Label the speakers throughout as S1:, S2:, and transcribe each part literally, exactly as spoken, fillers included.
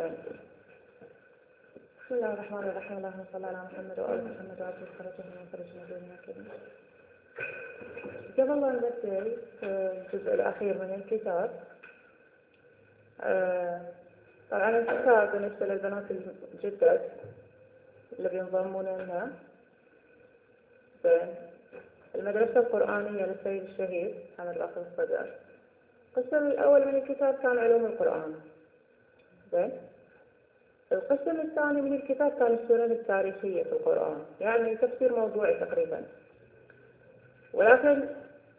S1: بسم الله الرحمن الرحيم. اللهم صل على محمد وآل محمد وعلى خرجه من فرج نبينا كريم. قبل لا نبدأ في الجزء الأخير من الكتاب، طبعا الكتاب بالنسبة للبنات الجدد اللي بينضمون لنا المدرسة القرآنية للسيد الشهيد محمد باقر الصدر. القسم الأول من الكتاب كان علوم القرآن. زين. القسم الثاني من الكتاب كان السنن التاريخية في القرآن، يعني تفسير موضوعي تقريبا. ولكن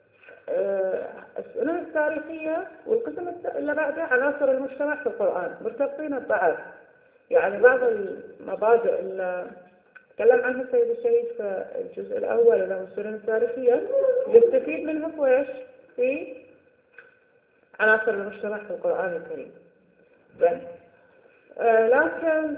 S1: السنن التاريخية والقسم اللي بعده عناصر المجتمع في القرآن مرتبطين ببعض. يعني بعض المبادئ اللي تكلم عنها السيد الشهيد في الجزء الأول اللي هو السنن التاريخية يستفيد منها في ويش؟ في عناصر المجتمع في القرآن الكريم. بس. آه لكن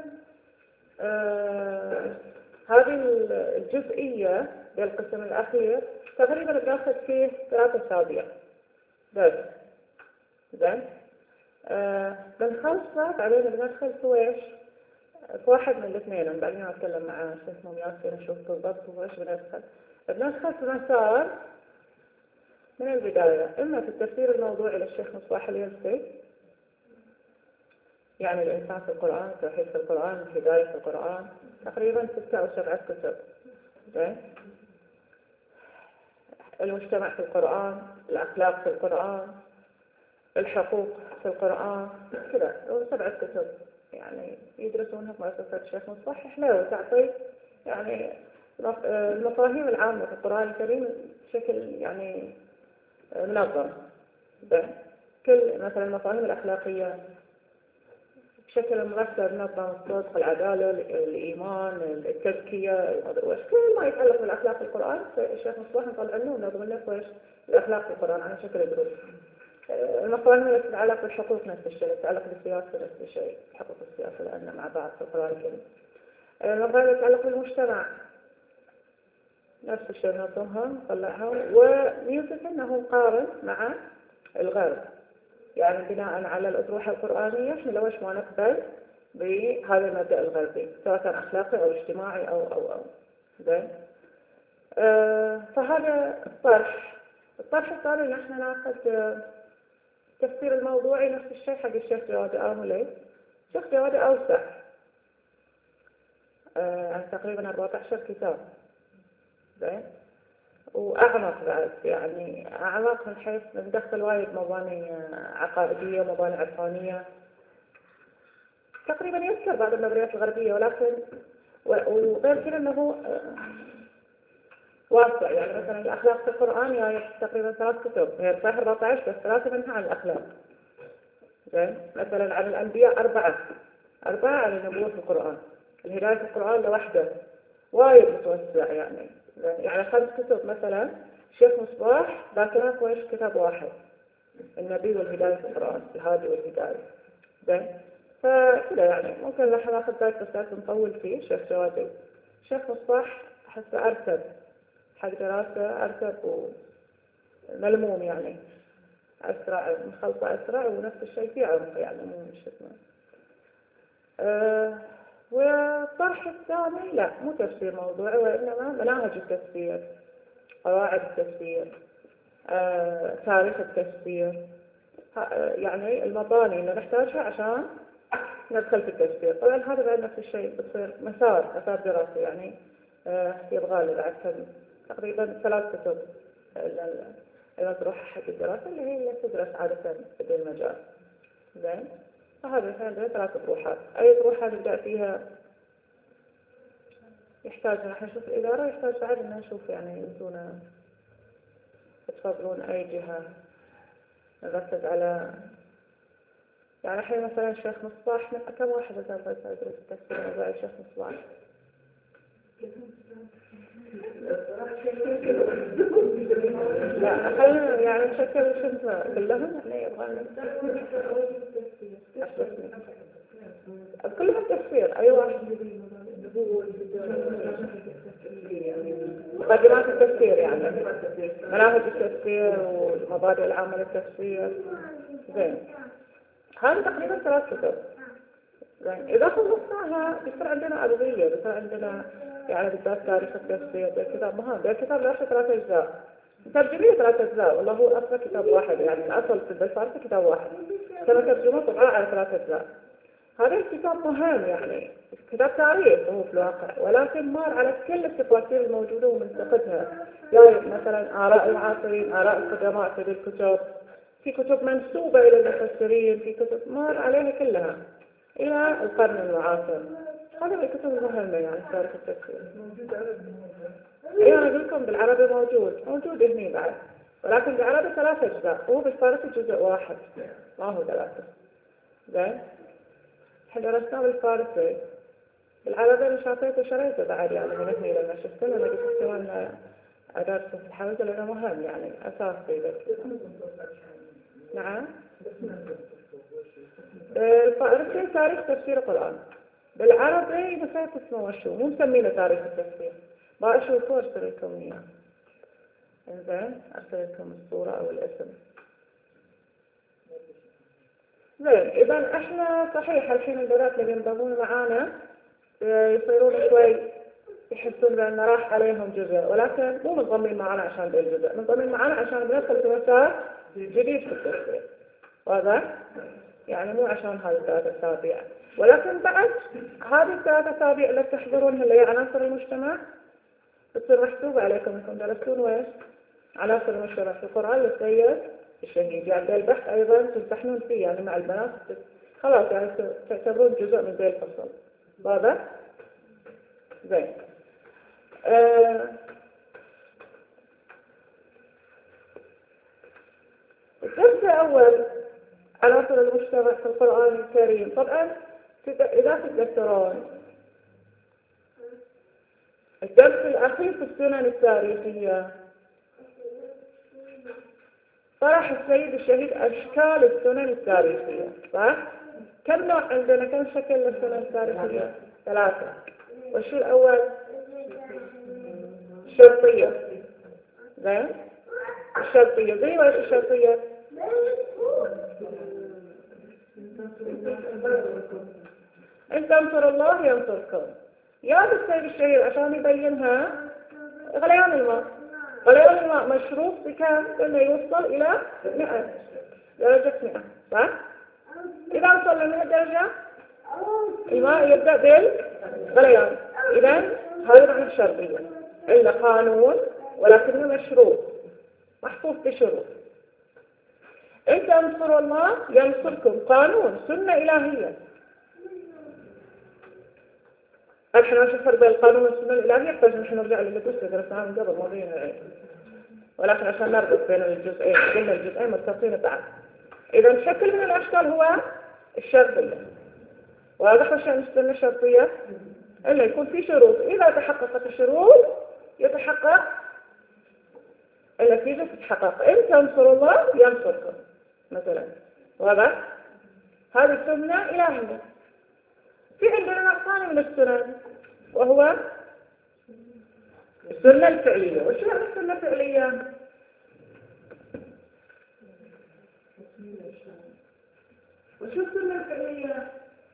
S1: آه هذه الجزئية بالقسم الأخير تقريبا بناخذ فيه ثلاثة أسابيع بس. زين. آه بنخلصه بعدين بندخل في ويش؟ في واحد من الاثنين، بعدين أتكلم مع شيخ اسمه ياسر نشوف بالضبط وإيش بندخل. بندخل في مسار من البداية، إما في التفسير الموضوعي للشيخ مصباح اليلسي، يعني الإنسان في القرآن، التوحيد في القرآن، الهداية في القرآن، تقريبا ستة أو سبعة كتب. زين. المجتمع في القرآن، الأخلاق في القرآن، الحقوق في القرآن، كذا سبعة كتب يعني يدرسونها في مؤسسة الشيخ مصباح. حلوة تعطي يعني المفاهيم العامة في القرآن الكريم بشكل يعني منظم. زين. كل مثلا المفاهيم الأخلاقية بشكل مرتب منظم، الصدق، العدالة، الإيمان، التزكية، كل ما يتعلق بالأخلاق في القرآن الشيخ مصباح نطلع عنه ونظم لنا ويش الأخلاق في القرآن على شكل دروس. المفاهيم التي تتعلق بالحقوق نفس الشيء، تتعلق بالسياسة نفس الشيء، حقوق السياسة لأن مع بعض في القرآن الكريم. المفاهيم التي تتعلق بالمجتمع نفس الشيء نظمها نطلعها، ويوجد أنه مقارن مع الغرب، يعني بناء على الأطروحة القرآنية احنا لوش ما نقبل بهذا المبدأ الغربي سواء كان أخلاقي أو اجتماعي أو أو أو زين. آه فهذا الطرح. الطرح الثاني اللي احنا ناخذ التفسير الموضوعي نفس الشيء حق الشيخ جواد آملي. الشيخ جواد أوسع، آه يعني تقريبا أربعة عشر كتاب. زين. وأعمق بعد، يعني أعمق من حيث ندخل وايد مباني عقائدية، مباني عرفانية، تقريبا يذكر بعض النظريات الغربية، ولكن وغير كده أنه واسع. يعني مثلا الأخلاق في القرآن يعني تقريبا ثلاث كتب، هي صحيح أربعة عشر بس ثلاثة منها عن الأخلاق. زين. مثلا عن الأنبياء أربعة أربعة عن النبوة في القرآن. الهداية في القرآن لوحده وايد متوسع، يعني يعني خمس كتب مثلا الشيخ مصباح ذاكرها في ويش كتاب واحد، النبي والهداية في القرآن، الهادي والهداية. زين. فكذا يعني ممكن نحن ناخذ ذلك بس نطول فيه. الشيخ جوادي الشيخ مصباح أحسه أرتب حق دراسة، أرتب وملموم، يعني أسرع، مخلطة أسرع، ونفس الشيء في عمق، يعني مو مش اسمه. أه والطرح الثاني لا مو تفسير موضوعي، وإنما مناهج التفسير، قواعد التفسير، آه، تاريخ التفسير، يعني المباني اللي نحتاجها عشان ندخل في التفسير. طبعا هذا بعد نفس الشيء بتصير مسار مسار دراسي، يعني آه، يبغى له بعد تقريبا ثلاث كتب المطروحة حق الدراسة اللي هي اللي تدرس عادة في المجال. زين. فهذا عندنا ثلاث أطروحات. أي أطروحة نبدأ فيها يحتاج نحن نشوف الإدارة، يحتاج بعد أن نشوف يعني يمكن تفضلون أي جهة نركز على، يعني الحين مثلا الشيخ مصباح كم واحد مثلا يدرس التفسير موضوع الشيخ مصباح؟ لا خلينا يعني نشكل شنطة كلهم يعني يبغى كلهم تفسير. أي واحد مقدمات التفسير، يعني مناهج التفسير والمبادئ العامة للتفسير. زين. هذا تقريبا ثلاث كتب. زين إذا خلصناها بيصير عندنا أدوية، بيصير عندنا يعني بالذات تاريخ التفسير، ده كتاب مهم، ده كتاب له ثلاث أجزاء، ترجميه ثلاث أجزاء، والله هو أصلا كتاب واحد يعني الأصل في الفارسي كتاب واحد، كما ترجمه طبعا على ثلاث أجزاء. هذا الكتاب مهم يعني كتاب تاريخ هو في الواقع، ولكن مار على كل التفاسير الموجودة ومنتقدها، يعني مثلا آراء العاصرين، آراء القدماء في الكتب، في كتب منسوبة إلى المفسرين، في كتب مار عليها كلها إلى القرن المعاصر. هذا من الكتب المهمة يعني تاريخ التفسير. إيه أنا أقول لكم بالعربي موجود، موجود هني بعد، ولكن بالعربي ثلاث أجزاء، هو بالفارسي جزء واحد، ما هو ثلاثة. زين؟ احنا درسناه بالفارسي، بالعربي أنا شافيته وشريته بعد يعني من هني لما شفته أنا قلت احتمال أدرسه في الحوزة لأنه مهم يعني أساسي ذلك. نعم؟ بالفارسي تاريخ تفسير القرآن، بالعربي نسيت اسمه وشو، مو مسمينه تاريخ التفسير، بأشوفه وأرسل لكم إياه. إنزين أرسل لكم الصورة أو الاسم. زين إذا إحنا صحيح الحين البنات اللي ينضمون معانا يصيرون شوي يحسون بأن راح عليهم جزء، ولكن مو منضمين معانا عشان ذا الجزء، منضمين معانا عشان بندخل في مسار جديد في التفسير، واضح؟ يعني مو عشان هذه الثلاث أسابيع، ولكن بعد هذه الثلاث أسابيع اللي تحضرونها اللي هي عناصر المجتمع بتصير محسوبة عليكم انكم درستون ويش؟ عناصر المجتمع في القرآن للسيد الشهيد، يعني ذا البحث أيضا تمتحنون فيه يعني مع البنات خلاص يعني تعتبرون جزء من ذا الفصل، واضح؟ زين. آه الدرس الأول عناصر المجتمع في القرآن الكريم، طبعا إذا تتذكرون الدرس الأخير في السنن التاريخية طرح السيد الشهيد أشكال السنن التاريخية، صح؟ كم نوع عندنا، كم شكل للسنن التاريخية؟ ثلاثة. والشيء الأول الشرطية، زين؟ الشرطية زي وإيش الشرطية؟ إن تنصر الله ينصركم. يا السيد الشهيد عشان يبينها غليان الماء، غليان الماء مشروب بكم؟ إنه يوصل إلى مئة درجة مئة، صح؟ إذا وصل ل مئة درجة الماء يبدأ بالغليان، إذا هذا معنى الشرطية، إلا قانون ولكنه مشروط محفوظ بشروط. إن تنصروا الله ينصركم، قانون سنة إلهية. الحين نشوف فرق بين القانون والسنة الإلهية، يحتاج نحن نرجع للدرس اللي درسناه من قبل ماضيين العين، ولكن عشان نربط بين الجزئين قلنا الجزئين متصلين بعض. إذا شكل من الأشكال هو الشرطية، واضح وش السنة الشرطية؟ إنه يكون في شروط، إذا تحققت الشروط يتحقق النتيجة تتحقق. إن تنصروا الله ينصركم مثلا، واضح؟ هذه سنة إلهية. في عندنا نوع ثاني من السنن وهو السنة الفعلية. وش هي السنة الفعلية؟ وش السنة الفعلية؟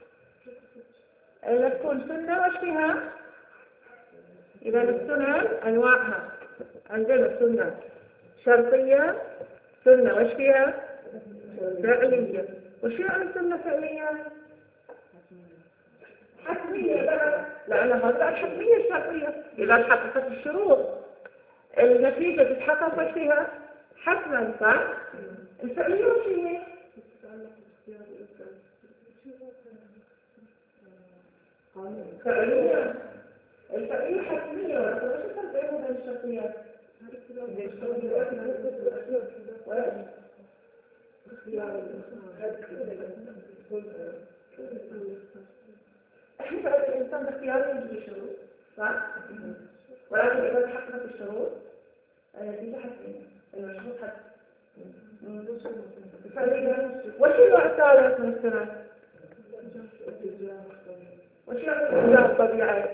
S1: اللي تكون سنة وش فيها؟ إذا السنن أنواعها عندنا سنة شرطية، سنة وش فيها؟ فعلية. وش يعني سنة فعلية؟ حتمية بقى، لأن هذا الحتمية الشرطية إذا تحققت الشروط النتيجة تتحقق وش فيها؟ حتما، صح؟ الفعلية وش هي؟ فعلية. الفعلية حتمية، ولكن وش الفرق بينها وبين الشرطية؟ احنا فعلا الإنسان باختياره يجب الشروط، صح؟ ولكن إذا تحققت الشروط النتيجة حتمية، المشروط حتمي. وش النوع الثالث من السنة؟ وش الاتجاه الطبيعي؟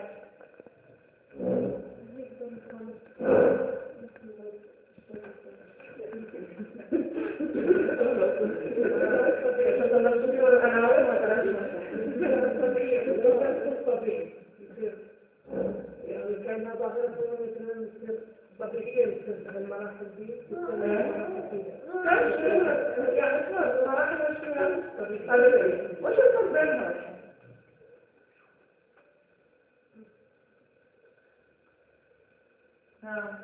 S1: يعني شلون مراحل وشفيها طبيعية وش الفرق بينها؟ ها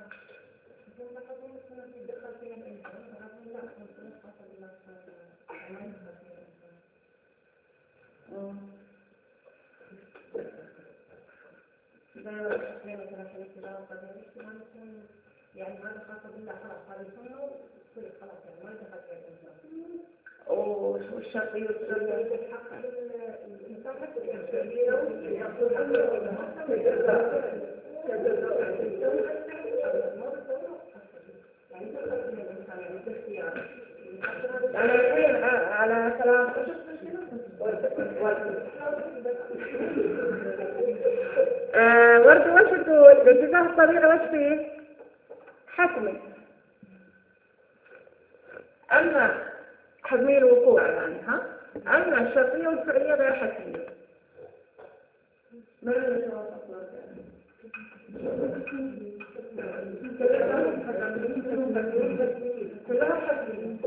S1: يعني ما خاصة بالله خلاص هذه سنة وتصير خلاص يعني ما يدخل فيها الإنسان. والشرطية والسرية تحقق الإنسان حتى الشرطية ويأخذ يعني الحين على كلام ورد وش تقول باتجاه الطبيعة وش فيه حتمي أما حتمي الوقوع يعني ها أما الشرطية والفعلية غير حتمية ما اللي كلها حتمية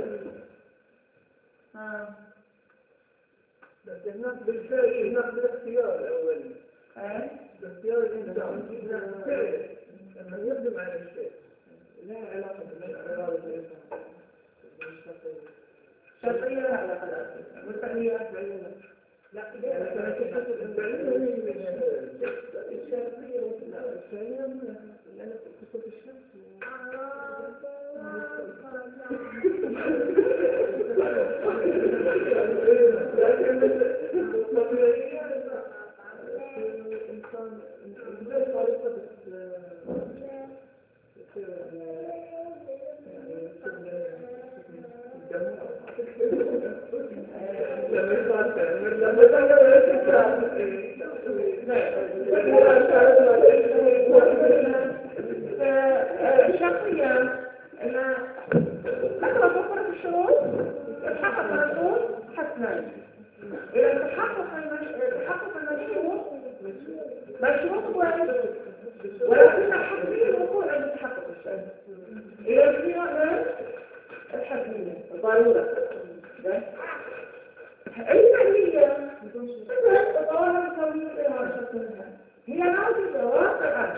S1: ها
S2: بس هناك بالفعل هناك بالاختيار الأول
S1: ايه
S2: باختيار الإنسان لما يقدم على الشيء لا علاقة بالإرادة
S1: شرطية لها علاقة والفعلية
S2: لا يعني كما تحدث الفعلية الشرطية والفعلية لأن قصة الشمس لكن الطبيعية الإنسان بدأ طريقة
S1: شخصيا أنا أقرأ فقرة الشروط تحقق الرسول حسنا إذا تحقق تحقق المشروط مشروط واحد ولكن حتمي الوقوع عند تحقق الشيء إذا في معنى الحتمية ضرورة الفعلية تطور طويلة وشكلها هي موجودة واقعة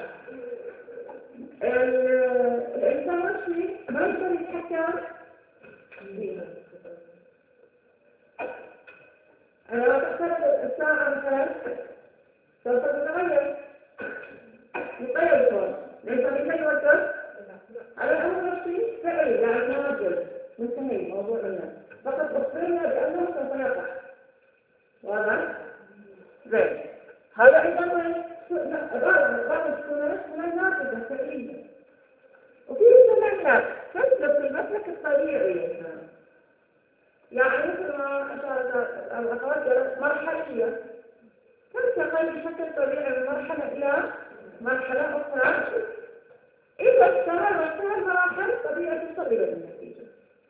S1: الإنسان وشي ما يقدر يتحكم فيها أنا لو تختار الساعة مثلا سوف تتغير يتغير الصوت ليس بشيء وقت على أول شيء فعلي يعني موجود منتهي موضوع الناس فقط أخبرنا بأنه سوف يقع واضح؟ زين هذا أيضا بعض السنوات من النافذة الفعلية وفي سنوات تسلك في المسلك الطبيعي يعني مثل ما أشار الأخوات مرحلية تنتقل بشكل طبيعي من مرحلة إلى مرحلة أخرى إذا استمر واستمر مراحل طبيعة تصل إلى النتيجة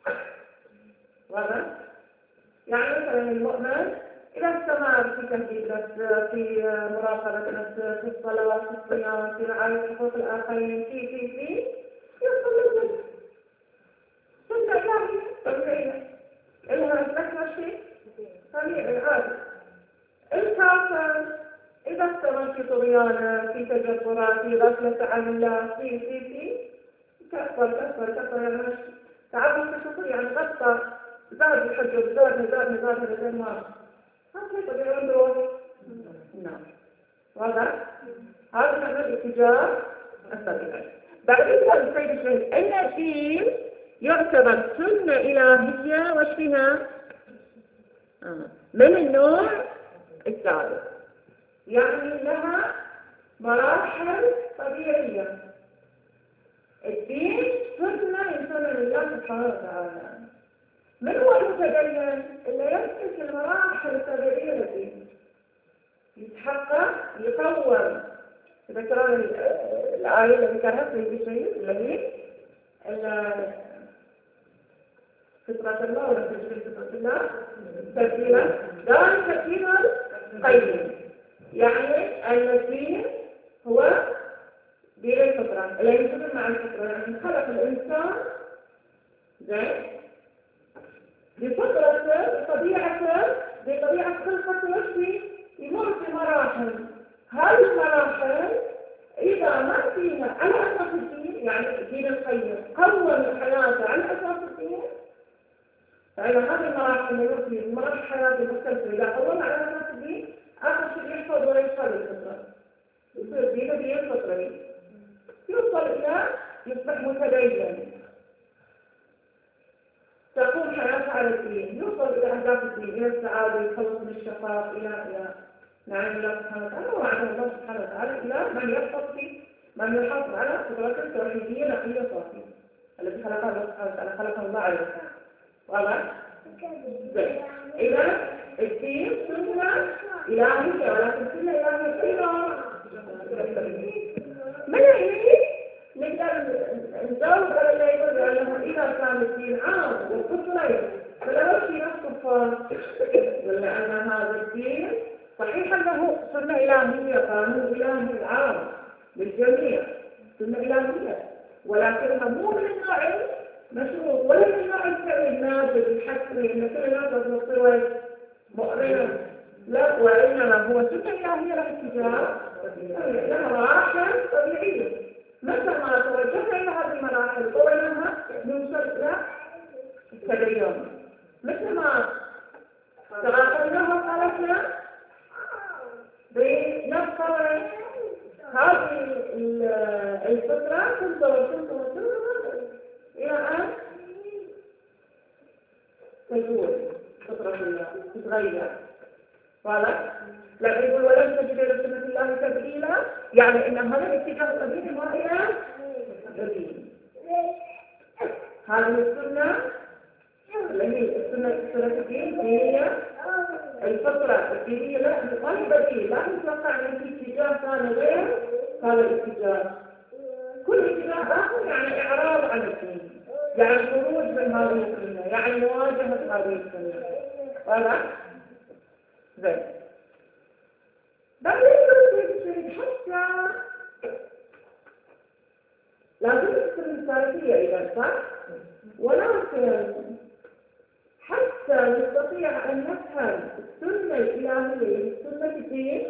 S1: واضح؟ يعني مثلا المؤمن إذا استمر في تهديد نفسه في مراقبة نفسه في الصلاة في الصيام في رعاية حقوق الآخرين في في في يصل للجنة سنة إلهية طبيعية إلها أثبتنا شيء طبيعي عادي الكافر إذا استمر في طغيانه في تجبرات في غفلة عن الله في في في كفر كفر كفر يعني مش تعرف تشوفه يعني غطى زاد الحجة زاد زاد زاد زاد ما هذا طبيعي عنده نعم واضح هذا معنى الاتجاه الطبيعي بعدين قال السيد الشهيد أن الدين يعتبر سنة إلهية وش فيها آه. من النوع الثالث يعني لها مراحل طبيعية الدين سنة يسمى لله سبحانه وتعالى من هو المتدين اللي يمسك المراحل الطبيعية للدين يتحقق يطور ذكران الآية اللي ذكرها في البشرية اللي هي فطرة الله ولا تجري فطرة الله تبديلا ذلك الدين القيم يعني الدين هو دين الفطرة اللي ينتبه مع الفطرة يعني خلق الإنسان زين بفطرته بطبيعته بطبيعة خلقته وشي يمر في مراحل. هذه المراحل إذا ما فيها على أساس الدين، يعني الدين القيم قوم حياته على أساس الدين، فإذا هذه المراحل اللي يمر فيها مراحل حياته المختلفة إذا قوم على أساس الدين، آخر شيء يحفظ ولا يشفى الفطرة، يصير دينه دين الفطري، يوصل إلى يصبح متدين، تقوم حياته على الدين، يوصل إلى أهداف الدين، إلى السعادة، يخلص من الشقاء، إلى إلى نعم الله سبحانه وتعالى، وعلى الله سبحانه وتعالى إلى من يحفظ فيه، من يحافظ على فطرته التوحيدية نقية صافية التي خلقها الله سبحانه وتعالى، خلقها الله على الإنسان. واضح؟ إذا الدين سنة إلهية، ولكن سنة إلهية أيضا من هي نقدر نجاوب على اللي يقول بأنه إذا كان الدين عام والفطري فلا وجه نفسه، ولا أن هذا الدين صحيح أنه سنة إلهية، قانون إلهي عام للجميع، سنة إلهية، ولكنها مو من النوع مشروط ولا من النوع الفعلي الناجد الحسري أن كل الناس تصير مؤمنا، لا، وإنما هو سنة إلهية لها اتجاه، لها مراحل طبيعية. متى ما توجهنا إلى هذه المراحل طولناها نوصل إلى التدين، مثل ما تغافلناها وقالتنا بنفس هذه الفترة تنتظر تنتظر تنتظر إلى أن تزول فترة الله تتغير. واضح؟ لا يقول ولم تجد لسنة الله تبديلا، يعني إن هذا الاتجاه القديم ما إلى بديل. هذه السنة اللي هي السنة السنة الدينية، الفترة الدينية لا ما هي بديل، لا نتوقع أن في اتجاه ثاني غير هذا الاتجاه. كل اتجاه آخر يعني إعراض عن الدين، يعني خروج من هذه السنة، يعني مواجهة هذه السنة. واضح؟ زين. بعدين يصير حتى لازم تكون الثالثية إذا صح؟ ولكن حتى نستطيع أن نفهم السنة الإلهية، السنة الدين،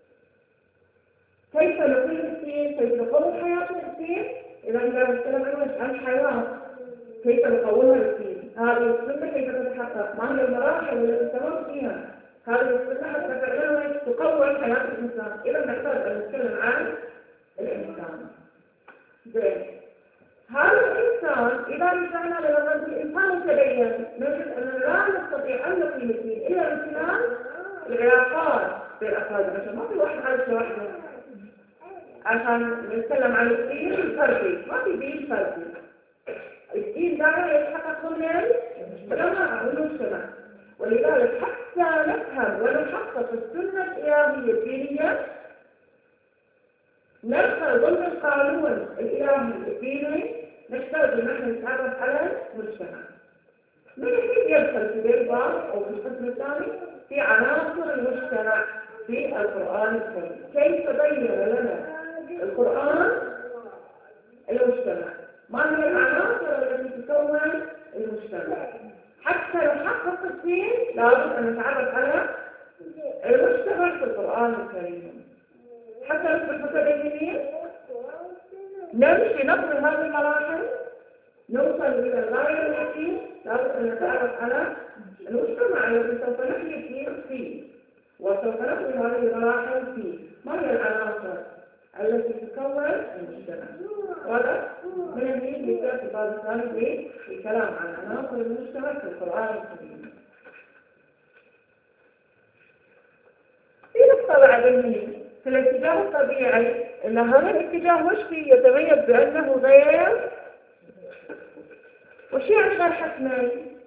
S1: كيف نقيم الدين، كيف نقوم حياة الدين. إذا كنا نتكلم عن الحياة كيف نقومها الدين، هذه السنة كيف تتحقق، ما هي المراحل التي تمر فيها هذه السنة حتى فعلا تقوم حياة الإنسان. إذا نحتاج أن نتكلم عن الإنسان. زين، هذا الإنسان إذا رجعنا لنظر الإنسان تبين نجد أننا لا نستطيع أن نقيم الدين إلا من خلال العلاقات بين الأفراد البشر. ما في واحد عايش لوحده عشان نتكلم عن الدين الفردي، ما في دين فردي. الدين دائما يتحقق من المجتمع والمجتمع، ولذلك حتى نفهم ونحقق السنة الإلهية الدينية ندخل ضمن القانون الإلهي الديني، نحتاج أن نحن نتعرف على المجتمع. من كيف يدخل في الباب أو في القسم الثاني في عناصر المجتمع في القرآن الكريم، كيف بين لنا القرآن المجتمع، ما هي العناصر التي تكون المجتمع. حتى نحقق الدين لابد أن نتعرف على المجتمع في القرآن الكريم، حتى نصبح متدينين نمشي نقضي هذه المراحل نوصل إلى الغاية التي لابد أن نتعرف على المجتمع الذي سوف نحيي الدين فيه وسوف نقضي هذه المراحل فيه. ما هي العناصر التي تكون المجتمع؟ وهذا من الدين بيصير في بعض الثاني بالكلام عن عناصر المجتمع في القرآن الكريم. في نقطة بعدين في الاتجاه الطبيعي ان هذا الاتجاه وش فيه يتميز بانه غير وش يعني غير حتمي،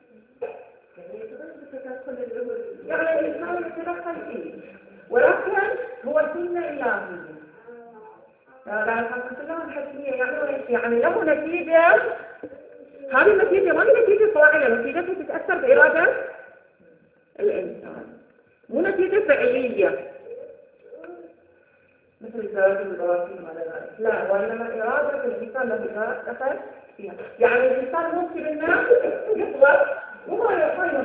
S1: يعني الانسان يتدخل فيه، ولكن هو سنة إلهية. لا الحقيقة لها حتمية، يعني يعني له نتيجة، هذه النتيجة ما هي نتيجة صاعية، نتيجة تتأثر بإرادة الإنسان، مو نتيجة فعلية مثل زواج البراكين ولا ذلك، لا، وإنما إرادة الإنسان له دخل فيها. يعني الإنسان ممكن أنه يطلب وما يقيم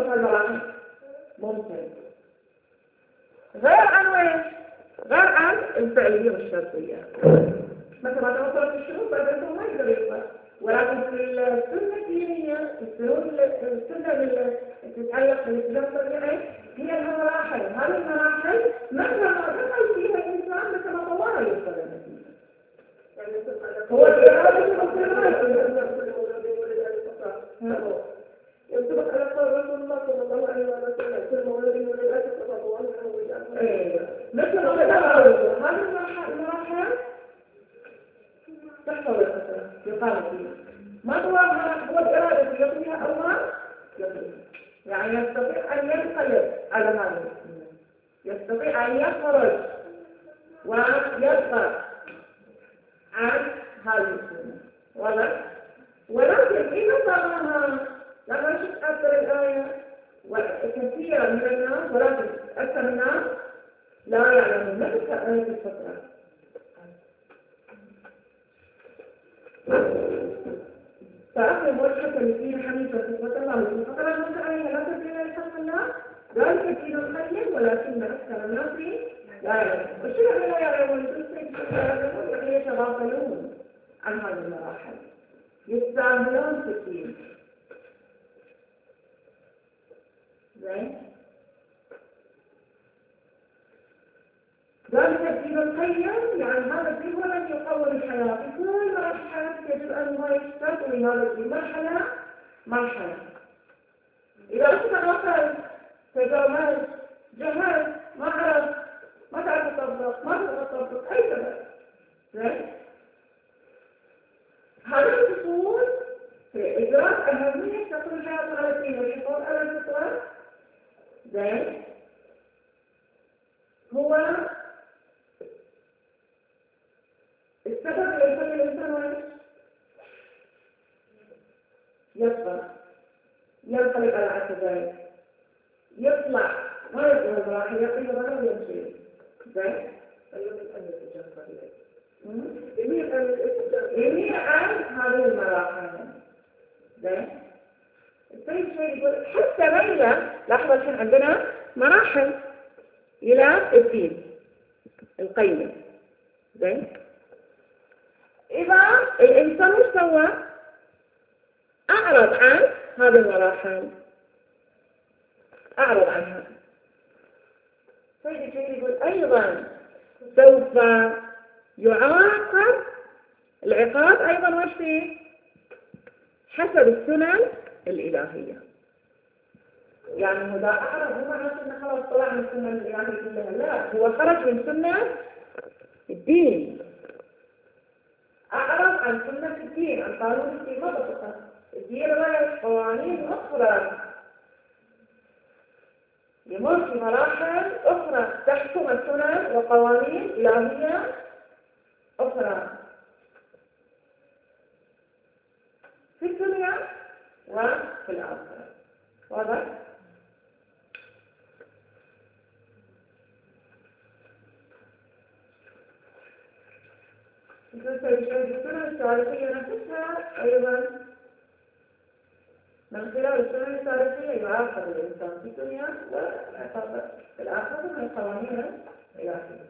S1: الفعلية والشرطية. مثل ما توصلت الشروط بعد ما يقدر يطلع، ولكن في السنة الدينية السنة اللي تتعلق بالإسلام الطبيعي هي المراحل. هذه المراحل مهما ما دخل فيها الإنسان مثل ما طوال يوصل النتيجة. هو الإرادة ينطبق على قول رسول الله صلى الله عليه وسلم كل مولد ولد أجل فطبعه عنه وجعله. مثل ما تقول هذه المراحل تحصل مثلا يقال فيها ما هو هو الإرادة يقضيها أو ما يقضيها، يعني يستطيع أن ينقلب على هذا السنة، يستطيع أن يخرج ويبقى عن هذه السنة ولا. ولكن إذا صارها لما شفت أكثر الآية وكثيرا من الناس، ولكن أكثر الناس لا يعلمون مثل آية الفترة. فأخذ وجهة الدين حنيفة فتوة الله فقال الموسى عليها لا تبين لحق الله ذلك الدين القيم ولكن أكثر الناس لا يعلمون. والشيء لا يعلمون يعني يتغافلون عن هذه المراحل، يستعملون في الدين. زين ذلك الدين القيم يعني هذا الدين هو الذي يقوم الحياة. في كل مراحل حياتك يجب أن ما يشترط لهذا الدين مرحلة مرحلة. إذا أنت غفلت تجاوزت جهلت ما عرفت ما تعرف تطبق ما تقدر تطبق أي سبب. زين هذه الفصول في إدراك أهمية تكون الحياة على الدين والحفاظ على الفطرة. زين هو السبب اللي يخلي الإنسان يصبر ينقلب على عكسه يطلع ما يطلع المراحل يقل ولا يمشي. زين يميل عن يميل عن هذه المراحل. زين السيد شيء يقول حتى ميلة لاحظوا الحين عندنا مراحل إلى الدين القيم. زين إذا الإنسان مش سوى أعرض عن هذه المراحل أعرض عنها. سيدي شيء يقول أيضا سوف يعاقب العقاب أيضا وش فيه حسب السنن الإلهية. يعني هذا أعرض هو معنى أنه خلاص طلع من السنن الإلهية كلها، لا هو خرج من سنة الدين، أعرض عن سنة الدين عن قانون الدين. ما بطلق الدين غير قوانين أخرى يمر في مراحل أخرى تحكم السنن وقوانين إلهية أخرى في الدنيا وفي الآخرة. واضح؟ السنن التاريخية نفسها أيضا من خلال السنن التاريخية يعاقب الإنسان في الدنيا والعقاب في الآخرة من القوانين الإلهية.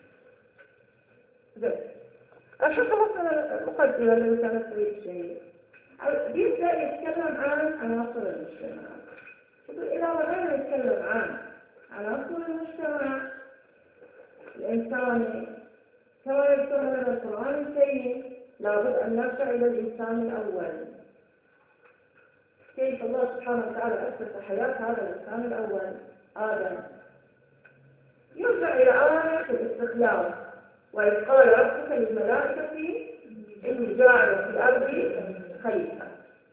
S1: زين الحين خلصنا المقدمة اللي كانت تريد شيء. بيبدأ يتكلم عن عناصر المجتمع. إذا بدأنا نتكلم عن عناصر المجتمع الإنساني كما يذكر لنا القرآن الكريم لابد أن نرجع إلى الإنسان الأول. كيف الله سبحانه وتعالى أسس حياة هذا الإنسان الأول آدم. يرجع إلى آية الاستخلاف وإذ قال ربك للملائكة إني جاعل في الأرض خليفة.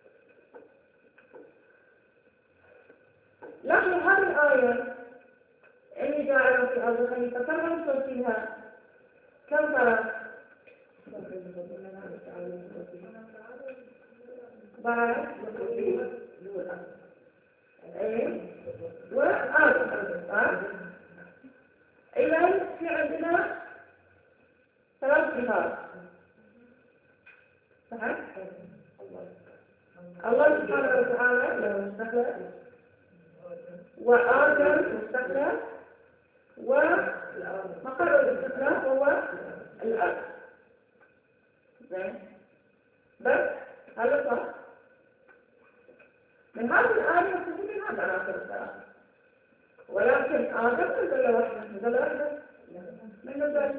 S1: لكن هذه الآية إني جاعل في الأرض خليفة كم عنصر فيها؟ كم ترى؟ بعد ايه وآخر. إذن في عندنا ثلاث صفات. صحيح؟ الله سبحانه وتعالى له مستخلف وآدم مستخلف وحواء مقر الاستثناء هو الأب. زين بس هذا صح. من هذه الآية نستفيد من هذا عناصر الثلاثة، ولكن آدم نزل وحده، نزل وحده من نزل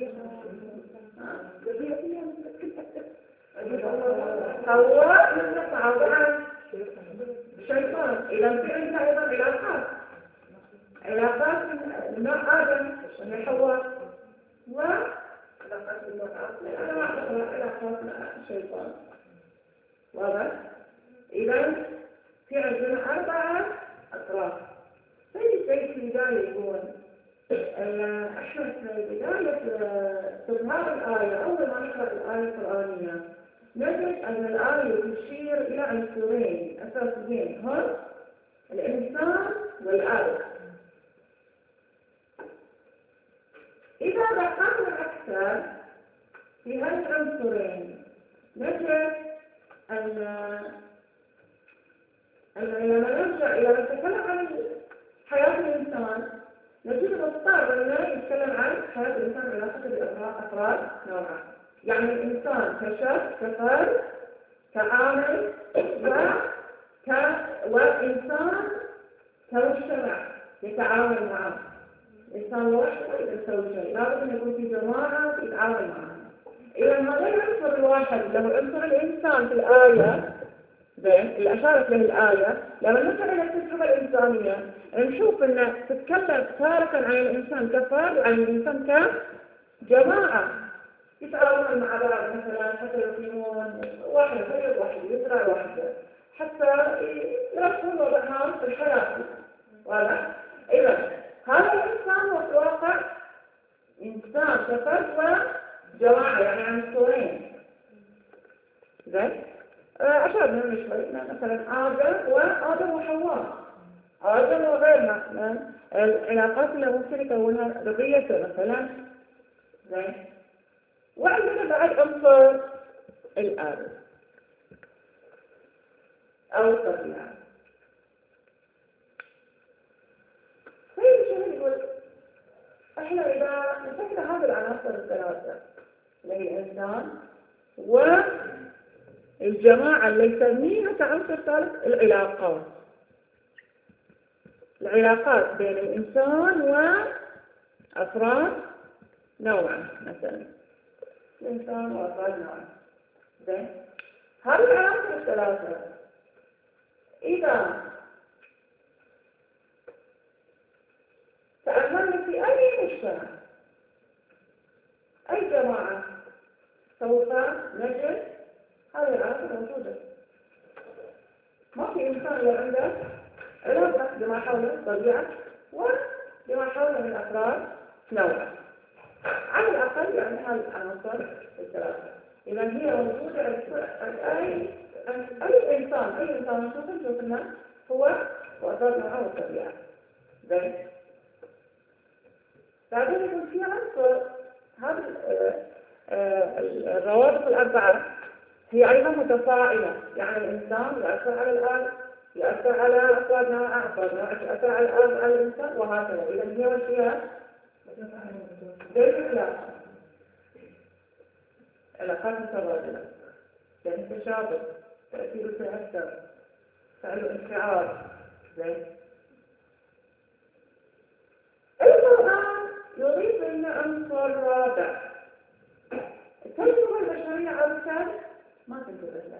S1: هو نزل تعاون الشيطان. إذا في عندنا أيضا علاقات علاقات من نوع آدم ومن حواء، وعلاقات من نوع علاقات مع الشيطان. واضح؟ إذا في عندنا أربعة أطراف. زي زي في البداية يقول احنا في بداية تظهر الآية، أول ما نقرأ الآية القرآنية نجد أن الآية تشير إلى عنصرين أساسيين هم الإنسان والآلة. إذا دققنا أكثر في هذه العنصرين نجد أن لما نرجع إلى نتكلم عن حياة الإنسان نجد مضطر أننا نتكلم عن حياة الإنسان علاقته بأفراد نوعا، يعني الإنسان كشخص كفرد كعامل وك... والإنسان كمجتمع يتعاون معه. الإنسان لوحده ما يقدر يسوي شيء، لابد أن يكون في جماعة يتعاون معه. إذا هذا العنصر الواحد اللي هو عنصر الإنسان في الآية زين اللي أشارت له الآية، لما نرجع إلى التجربة الإنسانية نشوف أن تتكلم تارة عن الإنسان كفرد وعن الإنسان كجماعة يتعاونون مع بعض، مثلا حتى يقيمون واحد غير واحد يزرع واحدة حتى يرسلون وضعهم في الحياة. واضح؟ إذا هذا الإنسان هو في الواقع إنسان كفرد وجماعة، يعني عنصرين. زين؟ أشارنا من شوي مثلا آدم وآدم وحواء، آدم وغيرها من العلاقات اللي ممكن يكونها ذريته مثلا. زين؟ وعندنا بعد عنصر الآب أو الطبيعة. طيب شو نقول؟ إحنا إذا مسكنا هذه العناصر الثلاثة اللي هي الإنسان والجماعة اللي يسميها كعنصر ثالث العلاقات، العلاقات بين الإنسان وأفراد نوعا، مثلا الإنسان وأفراد نوعا. زين؟ هذه العناصر الثلاثة إذا تأملنا في أي مجتمع أي جماعة سوف نجد هذه العناصر موجودة. ما في إنسان إلا عنده علاقة بما حوله طبيعة وبما حوله من أفراد نوعا، على الأقل يعني هذه العناصر الثلاثة. إذا هي موجودة عند أي أي إنسان أي إنسان نشوفه نشوف إنه هو وأفراد نوعه والطبيعة. زين؟ بعدين يكون في عنصر هذه الروابط الأربعة هي أيضا متفاعلة، يعني الإنسان يأثر على الآب، يأثر على أفراد نوعه، أفراد نوعه يأثر على الآب على الإنسان، وهكذا. إذا هي وشيها زي العلاقة، علاقات متبادلة، يعني تشابه، تأثير تأثر، فعل انفعال. زين؟ القرآن يضيف لنا عنصر رابع. التجربة البشرية عادة ما تنتبه له،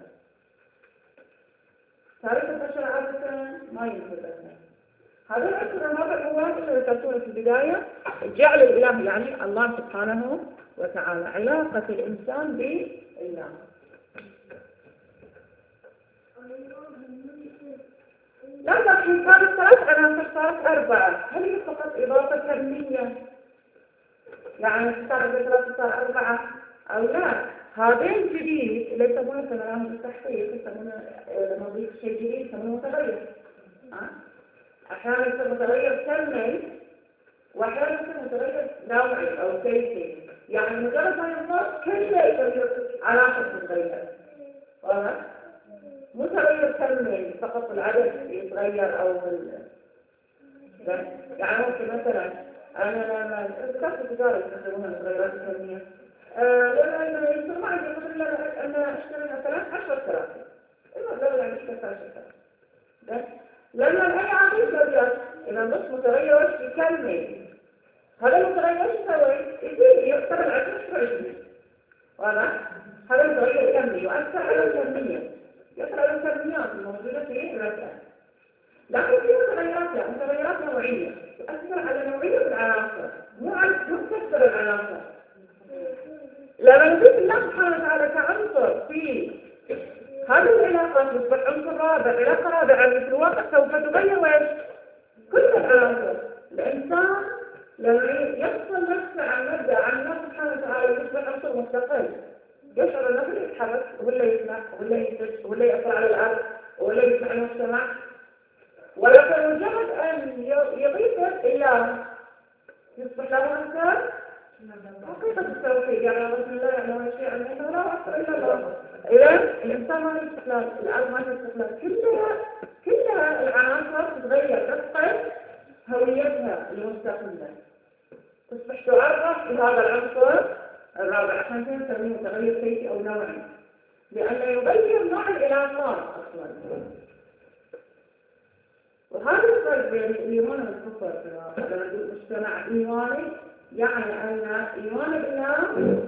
S1: تاريخ البشر عادة ما ينتبه له. هذا العنصر الرابع هو اللي ذكرتونه في البداية، جعل الإله يعني الله سبحانه وتعالى، علاقة الإنسان بالله. لما في كانت ثلاث عناصر صارت أربعة، هل هي فقط إضافة كمية؟ يعني صارت ثلاثة صار أربعة أو لا؟ هذين جديد اللي يسمونه ثمانية بالتحقيق، يسمونه لما نضيف شيء جديد يسمونه متغير. أحيانا يصير متغير كمي وأحيانا يصير متغير نوعي أو كيفي، يعني مجرد ما ينضاف كل شيء يتغير علاقة تتغير. واضح؟ متغير كمي فقط العدد يتغير أو ال... يعني ممكن مثلا أنا لا لا ذكرت التجارة يستخدمونها المتغيرات الكمية. آه لأن يصير معي يقول لا أنا أشتري مثلا عشر كراسي. لا لا عندي عشر كراسي. لأن الآية عادية زوجات إذا نص متغير وش يكمل. هذا المتغير وش يسوي؟ يجي يقترب العشر عشرين. واضح؟ هذا المتغير يكمل يؤثر على الكمية. يؤثر على الكميات الموجودة في الرسالة. لكن في متغيرات لا متغيرات نوعية تؤثر على نوعية العناصر مو على تكسر العناصر. لما نضيف الله سبحانه وتعالى كعنصر في هذه العلاقات تصبح عنصر رابع علاقة رابعة في الواقع سوف تغير ويش؟ كل العناصر. الإنسان لما يفصل نفسه عن مبدأ عن الله سبحانه وتعالى يصبح عنصر مستقل يشعر أنه يتحرك ولا يسمع ولا ينتج ولا يأثر على الأرض ولا يسمع المجتمع. ولكن مجرد أن يضيف إله يصبح له أفكار حقيقة التوحيد يعني بسم الله يعني شيء عن أنه لا أكثر إلا الله. إذا الإنسان ما له استقلال الأرض ما له استقلال كلها كلها العناصر تتغير تفقد هويتها المستقلة تصبح تعرف بهذا العنصر الرابع عشان كذا نسميه متغير كيفي أو نوعي لأنه يغير نوع العلاقات أصلا. وهذا الفرق بين الإيمان والكفر لما نقول مجتمع إيماني يعني أن إيمان بالله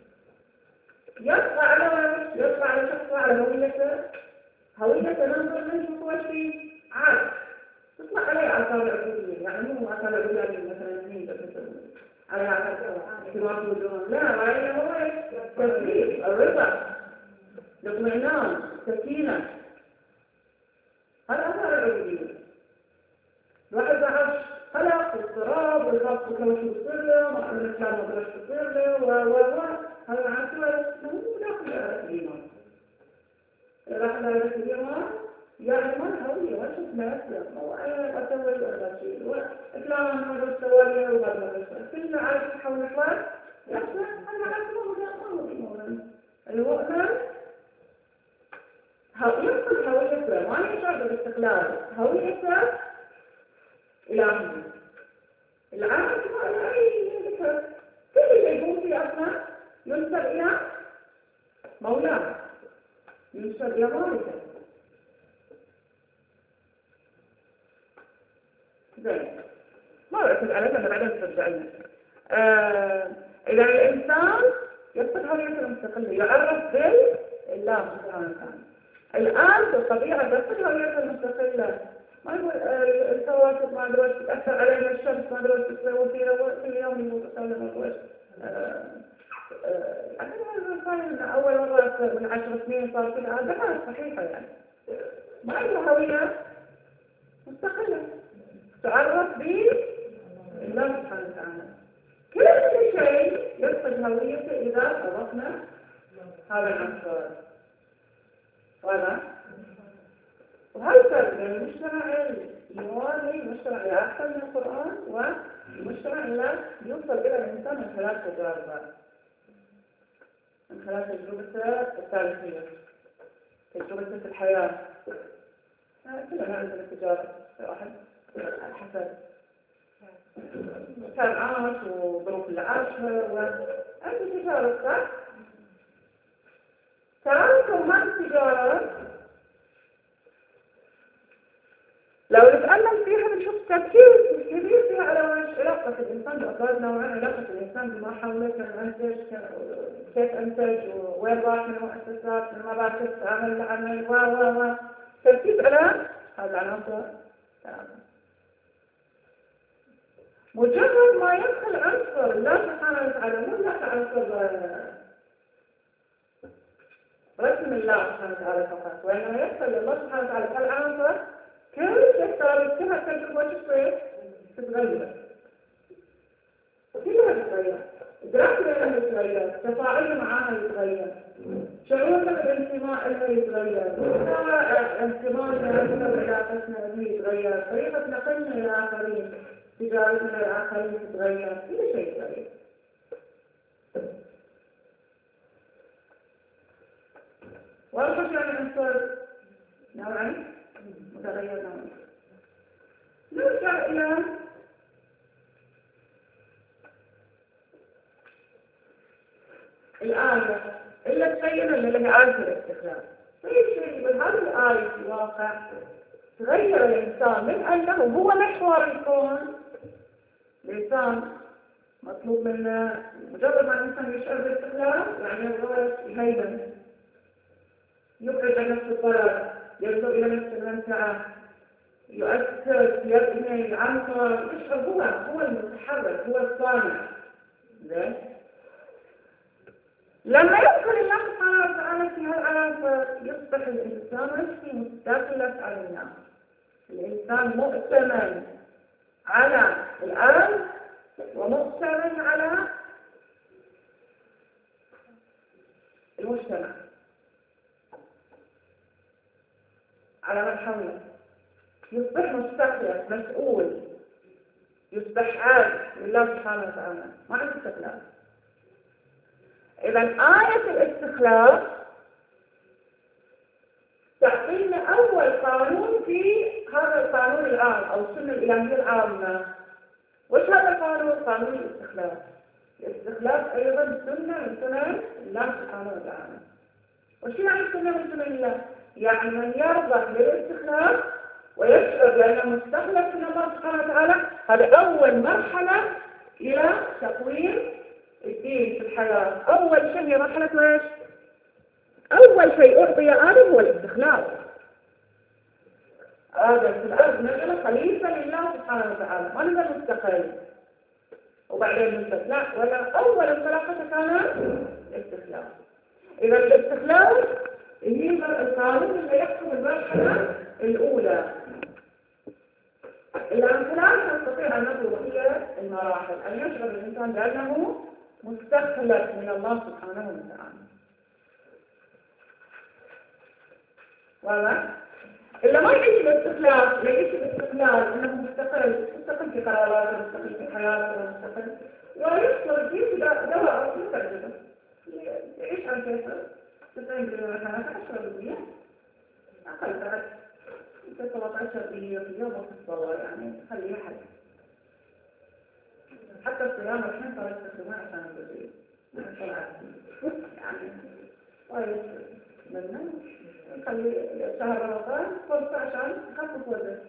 S1: يبقى على يبقى على شخصه على هويته هويته ننظر منه هو شيء عاد تطلق عليه آثار العبودية يعني مو آثار العبودية مثلا مين على اعتماد وجوههم لا وإنما هو التسليم الرضا الاطمئنان السكينة هذا آثار العبودية. الواحد بعد خلق اضطراب والخاص كما شو يصير له وعمل الكلام ما قدرش يصير له و و و هذا معناته مو داخل الإيمان. راح على الإيمان يعني ما هوية ما شفت نفسه مو أنا أسوي ولا شيء وإكلام ما قدرش سوالي وما قدرش كلنا عارف حول الإخوان نفسه أنا عارف ما هو ما هو إيمان المؤمن يفقد هويته ما يشعر بالاستقلال هويته إلهي العالم ما أي ذكر كل اللي يقوم فيه أصلا ينسب إلى مولاه ينسب إلى مالكه. زين ما رأيك على هذا بعدين ترجعنا. آه إذا الإنسان يفقد هويته المستقلة يعرف بالله سبحانه وتعالى. الآن الطبيعة تفقد هويته المستقلة ما يقول الكواكب ما أدري وش تأثر علينا الشمس ما أدري وش تسوي فينا كل يوم يموت ما أدري وش يعني هذا أول مرة من عشر سنين صار كذا هذا ما صحيحة يعني ما عنده هوية مستقلة تعرف بالله سبحانه وتعالى. كل شيء يفقد هويته إذا أضفنا هذا العنصر وهذا وهذا الفرق بين المجتمع الإيماني المجتمع اللي أحسن من القرآن والمجتمع اللي يوصل إلى الإنسان من خلال تجاربه من خلال تجربته التاريخية تجربته في الحياة كلنا عندنا تجارب واحد على حسب كان عاش وظروف اللي عاشها وعنده تجارب صح؟ كلامكم ما التجارب لو نتأمل فيها بنشوف تركيز كبير فيها على علاقة الإنسان بأفرادنا وعن علاقة الإنسان بما حوله كأنتج كيف أنتج ووين راح من المؤسسات من مراكز عمل العمل و و و تركيز على هذا العناصر. مجرد ما يدخل عنصر الله سبحانه وتعالى مو لا عنصر رسم الله سبحانه وتعالى فقط وإنما يدخل الله سبحانه وتعالى كالعنصر كل شيء صار كلها تجربة تصير تتغير كلها تتغير دراسة لها تتغير تفاعل معها يتغير شعورنا بالانتماء لها يتغير انتمائنا لها وعلاقتنا به يتغير طريقة نقلنا للآخرين تجارتنا للآخرين تتغير كل شيء يتغير. والخش يعني عنصر نوعي متغير نوعي. نرجع إلى اللي آية الاستخلاف. في شيء بهذه الآية في الواقع تغير الإنسان من أنه هو محور الكون. الإنسان مطلوب منه مجرد ما الإنسان يشعر بالاستقلال يعني يبغى يهيمن، يبعد عن نفس الضرر، يرجع إلى نفس المنفعة، يؤثر، يبني، يعمر، يشعر هو هو المتحرك، هو الصانع. زين؟ لما يدخل الله سبحانه وتعالى في هالعناصر يصبح الإنسان مستخلف على الناس. الإنسان مؤتمن على الأرض ومؤتمن على المجتمع، على من حوله. يصبح مستخلف، مسؤول، يصبح عابد لله سبحانه وتعالى، ما عنده استقلال. إذا آية الاستخلاف تعطينا أول قانون في هذا القانون العام أو السنة الإلهية العامة. وش هذا القانون؟ قانون الاستخلاف. الاستخلاف أيضا سنة من سنن الله سبحانه وتعالى. وش يعني سنة من سنن الله؟ يعني من يرغب بالاستخلاف ويشعر بأنه مستخلف من الله سبحانه وتعالى، هذا أول مرحلة إلى تقويم الدين في الحياة. أول شيء هي مرحلة ايش؟ أول شيء أعطي آدم هو الاستخلاف. آدم في الأرض نزل خليفة لله سبحانه وتعالى، ما نزل مستقل وبعدين نزل، لا، ولا أول انطلاقة كان الاستخلاف. إذا الاستخلاف هي القانون اللي يحكم المرحلة الأولى. الانطلاق تستطيع أن نقول هي المراحل، أن يشعر الإنسان بأنه مستخلف من الله سبحانه وتعالى. واضح؟ إلا ما يعيش الاستقلال، يعيش الاستقلال أنه مستقل، مستقل في قراراته، مستقل في حياته، مستقل، ويحصل فيه دواء في تجربة. يعيش عن كيفه، تسعين بالمئة مكانك، عشرة بالمئة أقل بعد، سبعة عشر بالمئة في اليوم وفي الصلاة، يعني خليه حد. حتى الصيام الحين صار يستخدمها عشان البديل، يعني كويس منه. يخلي شهر رمضان فرصة عشان يخفف وزن.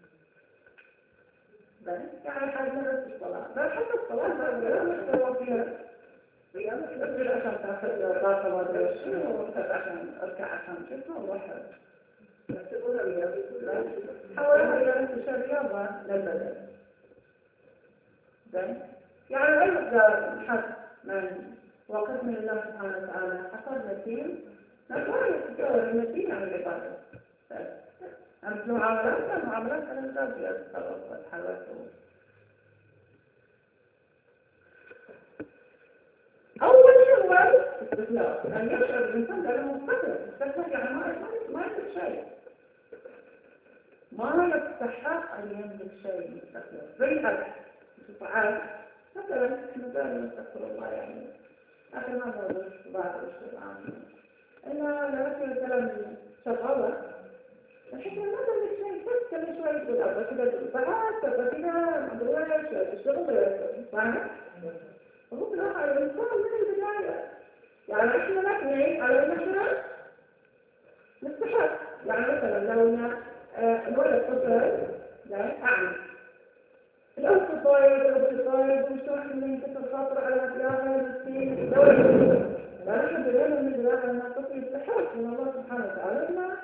S1: يعني حاجة نفس الصلاة، بل حتى الصلاة ما مش فيها. أجل عشان تأخذ طاقة وزن ووقت عشان أركع عشان شفنا وروح. حولها إلى نفس الرياضة للبدن. يعني أي مقدار حد من وقت من الله سبحانه وتعالى حصل نتيم لا يتكون النتيجة عن العبادة. أمس المعاملات المعاملات أنا مدار في التصرف والحالات. أول شيء هو الاستخلاف، أن يشعر الإنسان بأنه مستقل. مستقل يعني ما ما يملك شيء، ما يستحق أن يملك شيء مستقل. زي الأب ساعات مثلا مثلا نستغفر الله يعني لكن ما هو بعض الشيء إلا لكن مثلا شغالة الحكمة ما تملك شيء، تسكن شوي تقول أبغى كذا بالبعض أبغى كذا أدري شوي الشغل فاهمة؟ هو بالآخر الإنسان من البداية يعني إحنا نبني على المشروع نستحق. يعني مثلا لو إن الولد طفل يعني أعمى الأنف الضايق والأنف الضايق ومشتوح من كثر خاطر على أبياها المسكين دولة. لا نحن بدأنا من البداية أن الطفل يستحق من الله سبحانه وتعالى ما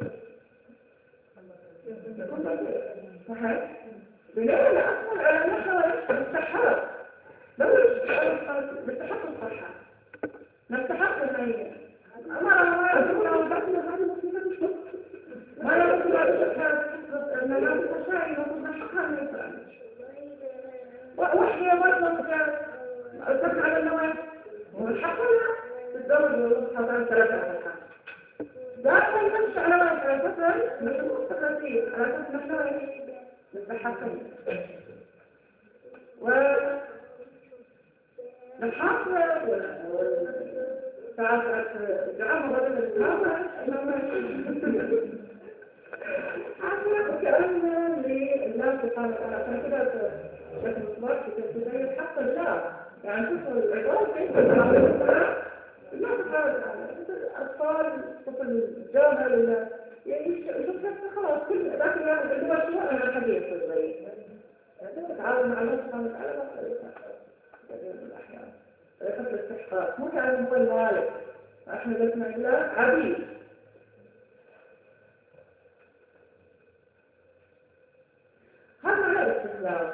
S1: صحيح؟ بناء أصلا على نحن نستحق دولة نستحق الصحة، نستحق المية. أما ما يقول أو بطل هذه مصيبة ما يقول أن لا تشاء يقول نحقها من الفرق وحي برضه أتفق على النواة والحقنا تتزوج والحقنا ثلاثة على الحق دائما نمشي على على فترة مش مستقلين على فترة نحن نتحقق ونحافظ وساعات الجعامة بدل الجعامة عارفة كأن لله سبحانه وتعالى عشان كده لكن مصباح في تفسير حق الله يعني شوفوا العباد كيف تعاملون لا تحاول أطفال طفل جامعة ولا يعني شوف نفسه خلاص كل ذاك الواحد اللي هو شو أنا حبيب صغير تعاون مع الله سبحانه وتعالى ما خليتها كثير من الأحيان يحب الاستحقاق مو كان هو المالك احنا لسنا إلا عبيد هذا معنى الاستسلام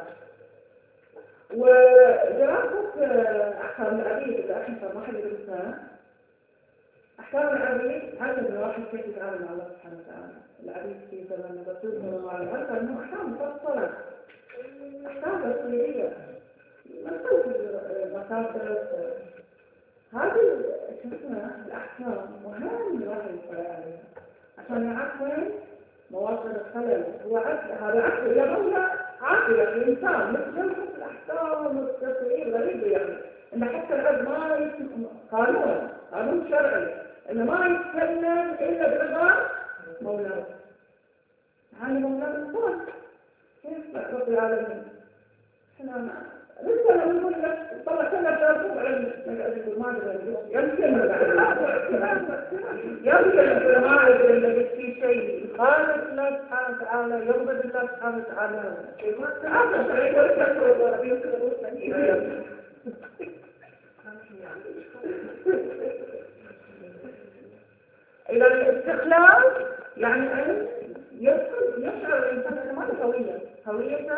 S1: ودراسة أحكام العبيد إذا احنا ما حد يدرسها أحكام العبيد علم الواحد كيف يتعامل مع الله سبحانه وتعالى العبيد في زمن الرسول صلى الله عليه وسلم أنه أحكام مفصلة أحكام رسولية مكتوب المصادر هذه الأحكام مهم الواحد يطلع عليها عشان يعرف مواصل الخلل هو عقل هذا عقل إلى مولى عاقل الإنسان مش جلسة الأحكام والتسوير غريب يعني إن حتى العبد ما يسمى قانون قانون شرعي إنه ما يتكلم إلا برضا مولاه يعني مولاه الإنسان كيف رب العالمين إحنا لسه لو نقول لك طلع كنا بجربوا على نقعد ما أدري يمكن يمكن ما أدري إلا في شيء خالق الله سبحانه وتعالى يغضب الله سبحانه وتعالى إذا الاستخلاف يعني أن يشعر الإنسان أنه ما له هوية هويته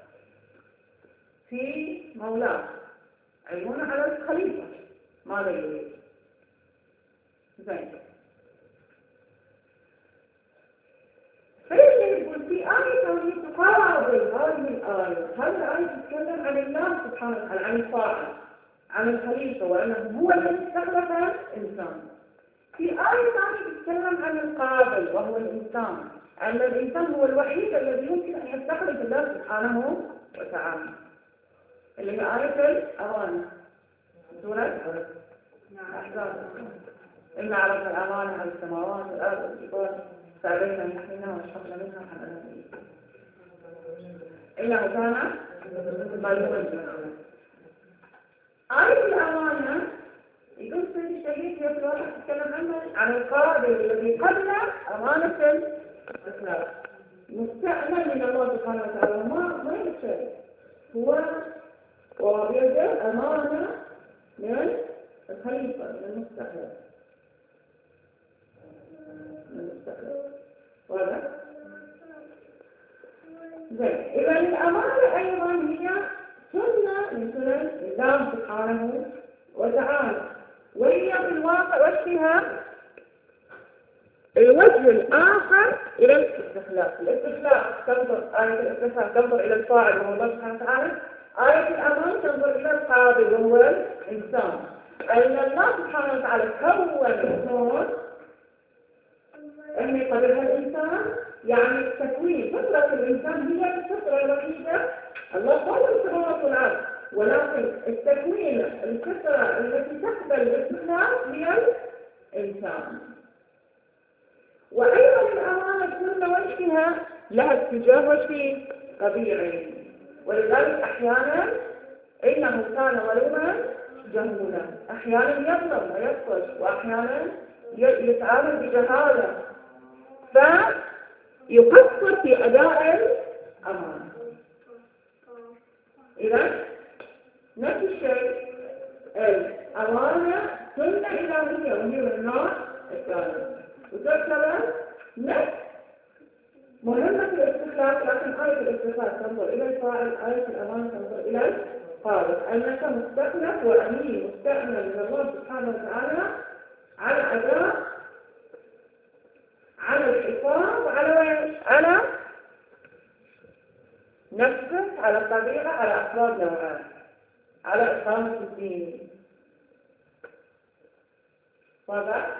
S1: في مولاه عيونه على الخليفة ماذا يريد زين فإيش يقول في آية ثانية تقابل هذه الآية هذه الآية تتكلم عن الله سبحانه وتعالى عن الفاعل عن الخليفة وأنه هو الذي استخلف الإنسان في آية ثانية تتكلم عن القابل وهو الإنسان أن الإنسان هو الوحيد الذي يمكن أن يستخلف الله سبحانه وتعالى اللي هي آية الأمانة سورة أحزاب إن عرفنا الأمانة على السماوات والأرض والجبال فأبينا أن يحملنها واشفقنا منها حملنا إنه كان ظلوما آية الأمانة يقول سيد الشهيد في الواقع تتكلم عنه عن القادر الذي قبل أمانة الإسلام مستأمن من الله سبحانه وتعالى ما ما يشتري هو وبيده أمانة من الخليفة من المستخلف من المستخلف واضح؟ زين إذا الأمانة أيضا هي سنة من سنن الله سبحانه وتعالى وهي في الواقع وجهها الوجه الآخر إلى الاستخلاف الاستخلاف تنظر آية الاستخلاف تنظر إلى الفاعل وهو الله سبحانه وتعالى آية الأمان تنظر إلى القابل وهو الإنسان أن الله سبحانه وتعالى كون الكون أن يقبلها الإنسان يعني التكوين فطرة الإنسان هي الفطرة الوحيدة الله خلق السماوات والأرض ولكن التكوين الفطرة التي تقبل الاستخلاف هي الإنسان وأيضا الأمانة كل وجهها لها اتجاه وجهي طبيعي ولذلك أحيانا إنه كان ظلوما جهولا أحيانا يظلم ويفرج وأحيانا يتعامل بجهالة فيقصر في أداء الأمانة إذا نفس الشيء الأمانة سنة إلهية وهي من النوع الثالث وتعتبر نفس مهمة الاستخلاف لكن آية الاستخلاف تنظر إلى الفاعل آية الأمانة تنظر إلى القابل أنك مستخلف وأمين مستأمن من الله سبحانه وتعالى على أداء على الحفاظ على على نفسك على الطبيعة على أفراد نوعات على إقامة الدين واضح؟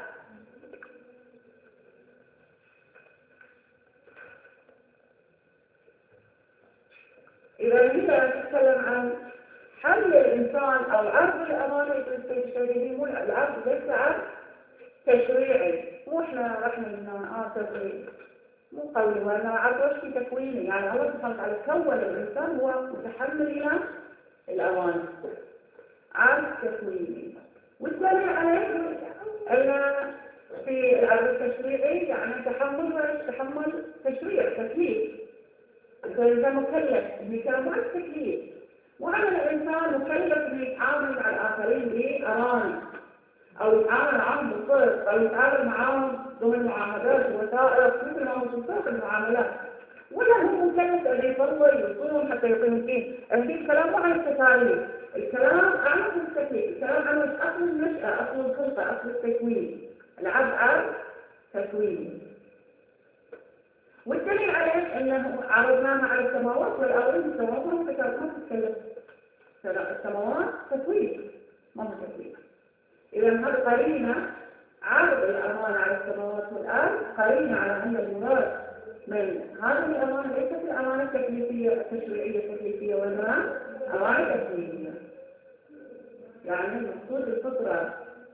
S1: إذا هي تتكلم عن حل الإنسان أو عرض الأمانة التشريعي مو العرض ليس عرض تشريعي مو إحنا رحنا لنا آه تشريعي مو قولي وأنا عرض وشي تكويني يعني الله سبحانه وتعالى كون الإنسان هو متحمل إلى الأمانة عرض تكويني والثاني عليه أن في العرض التشريعي يعني تحمل تحمل تشريع تكليف. فإذا مكلف بكلمات تكليف، وعلى الإنسان مكلف أن يتعامل مع الآخرين بأمان، أو يتعامل معهم بصدق، أو يتعامل معهم ضمن معاهدات ووثائق مثل ما هو في المعاملات. ولا هو مكلف أن يصلي ويصوم حتى يقيم الدين. الدين الكلام مو عن التكاليف، الكلام عن التكليف، الكلام عن أصل النشأة، أصل الخلقة، أصل التكوين. العبد عن تكوين. والدليل عليه أنه عرضناها على السماوات والأرض. السماوات ما تتكلم، السماوات تكوين ما هو تكليف. إذا هذه قرينة عرض الأمانة على السماوات والأرض، قرينة على أن المراد من هذه الأمانة ليست الأمانة التكليفية التشريعية التكليفية، وإنما أمانة تكوينية. يعني المقصود الفطرة،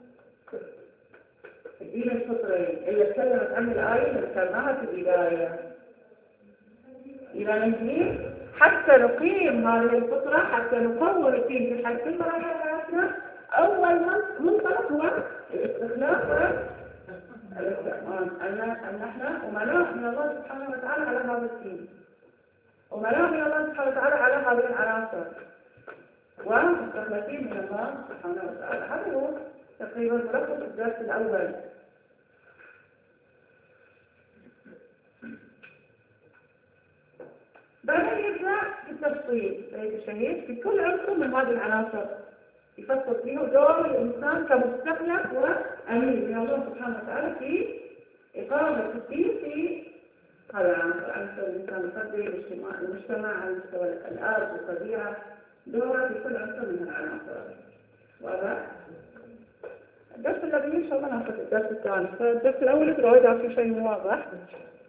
S1: الدين الفطري اللي تكلمت عنه الآية اللي ذكرناها في البداية. إذا الدين حتى نقيم هذه الفطرة، حتى نطور الدين في حيث مراحل حياتنا، أول منطلق هو الاستخلاف والاستعمال. أن نحن أمناء من الله سبحانه وتعالى على هذا الدين، أمناء من الله سبحانه وتعالى على هذه العناصر، ومستخلفين من الله سبحانه وتعالى. هذا هو تقريبا ملخص الدرس الأول. بعدين يبدأ في التفصيل سيد الشهيد في كل عنصر من هذه العناصر، يفصل فيه دور الإنسان كمستخلف وأمين من الله سبحانه وتعالى في إقامة الدين في هذا العنصر. عنصر الإنسان الفردي، الاجتماع، المجتمع على مستوى الأرض والطبيعة، دوره في كل عنصر من العناصر. واضح؟ الدرس الذي إن شاء الله ناخذ الدرس الثاني. فالدرس الأول تراجع في شيء واضح.